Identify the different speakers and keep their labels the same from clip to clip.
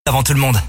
Speaker 1: avant tout le monde.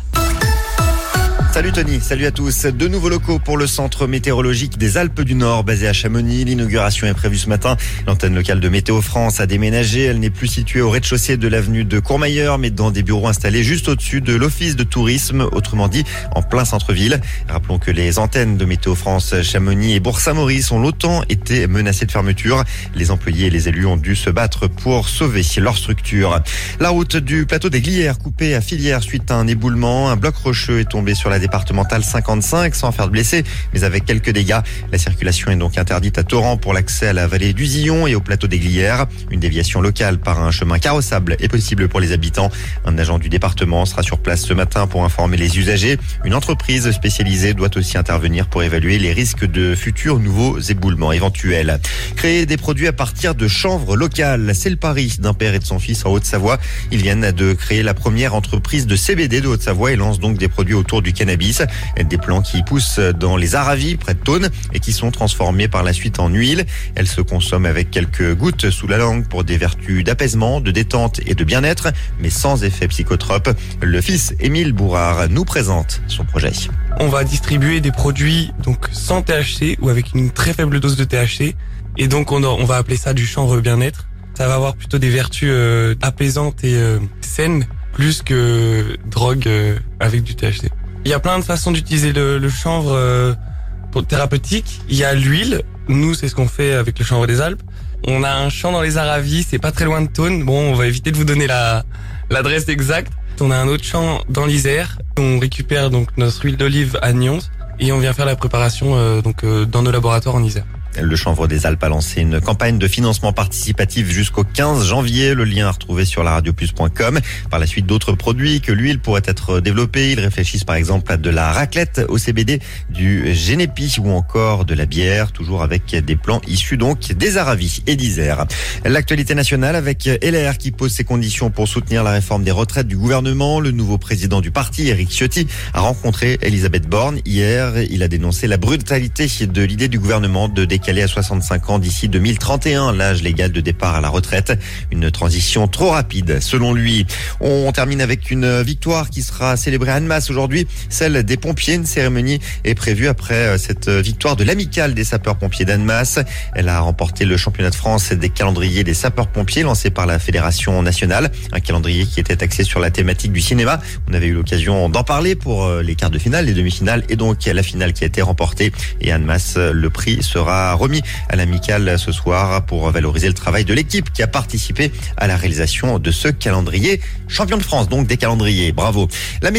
Speaker 2: Salut Tony, salut à tous. De nouveaux locaux pour le centre météorologique des Alpes du Nord basé à Chamonix. L'inauguration est prévue ce matin. L'antenne locale de Météo France a déménagé. Elle n'est plus située au rez-de-chaussée de l'avenue de Courmayeur, mais dans des bureaux installés juste au-dessus de l'office de tourisme, autrement dit en plein centre-ville. Rappelons que les antennes de Météo France Chamonix et Bourg-Saint-Maurice ont longtemps été menacées de fermeture. Les employés et les élus ont dû se battre pour sauver leur structure. La route du plateau des Glières coupée à Filière suite à un éboulement. Un bloc rocheux est tombé sur la départementale 55 sans faire de blessés, mais avec quelques dégâts. La circulation est donc interdite à Torrent pour l'accès à la vallée du Zillon et au plateau des Glières. Une déviation locale par un chemin carrossable est possible pour les habitants. Un agent du département sera sur place ce matin pour informer les usagers. Une entreprise spécialisée doit aussi intervenir pour évaluer les risques de futurs nouveaux éboulements éventuels. Créer des produits à partir de chanvre locales, c'est le pari d'un père et de son fils en Haute-Savoie. Ils viennent de créer la première entreprise de CBD de Haute-Savoie et lancent donc des produits autour du cannabis. Des plants qui poussent dans les Aravis, près de Thônes, et qui sont transformés par la suite en huile. Elles se consomment avec quelques gouttes sous la langue pour des vertus d'apaisement, de détente et de bien-être, mais sans effet psychotrope. Le fils Émile Bourard nous présente son projet.
Speaker 3: On va distribuer des produits donc sans THC ou avec une très faible dose de THC. Et donc on va appeler ça du chanvre bien-être. Ça va avoir plutôt des vertus apaisantes et saines, plus que drogue avec du THC. Il y a plein de façons d'utiliser le chanvre pour thérapeutique. Il y a l'huile. Nous, c'est ce qu'on fait avec le chanvre des Alpes. On a un champ dans les Aravis, c'est pas très loin de Thônes. Bon, on va éviter de vous donner l'adresse exacte. On a un autre champ dans l'Isère. On récupère donc notre huile d'olive à Nyons et on vient faire la préparation dans nos laboratoires en Isère.
Speaker 2: Le Chanvre des Alpes a lancé une campagne de financement participatif jusqu'au 15 janvier. Le lien à retrouver sur laradioplus.com. Par la suite, d'autres produits que l'huile pourrait être développée. Ils réfléchissent par exemple à de la raclette au CBD, du génépi ou encore de la bière, toujours avec des plants issus donc des Aravis et d'Isère. L'actualité nationale avec LR qui pose ses conditions pour soutenir la réforme des retraites du gouvernement. Le nouveau président du parti, Éric Ciotti, a rencontré Elisabeth Borne hier. Il a dénoncé la brutalité de l'idée du gouvernement de décaler à 65 ans d'ici 2031, l'âge légal de départ à la retraite. Une transition trop rapide, selon lui. On termine avec une victoire qui sera célébrée à Annemasse aujourd'hui, celle des pompiers. Une cérémonie est prévue après cette victoire de l'amicale des sapeurs-pompiers d'Annemasse. Elle a remporté le championnat de France des calendriers des sapeurs-pompiers lancé par la Fédération nationale. Un calendrier qui était axé sur la thématique du cinéma. On avait eu l'occasion d'en parler pour les quarts de finale, les demi-finales et donc la finale qui a été remportée. Et Annemasse, le prix sera remis à l'amicale ce soir pour valoriser le travail de l'équipe qui a participé à la réalisation de ce calendrier. Champion de France donc des calendriers. Bravo.